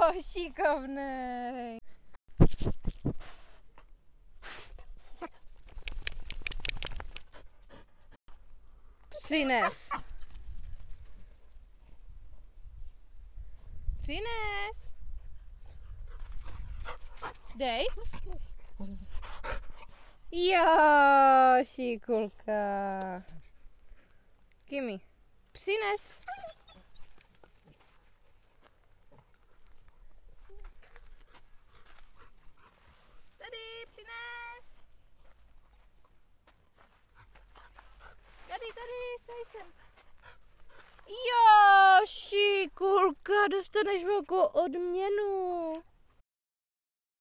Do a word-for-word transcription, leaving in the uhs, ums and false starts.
šikovnej. Přines. Přines. Dej. Jo, šikulka. Kimi, přines. Tady, přines. Tady, tady, tady jsem. Jo, šikulka, dostaneš velkou odměnu.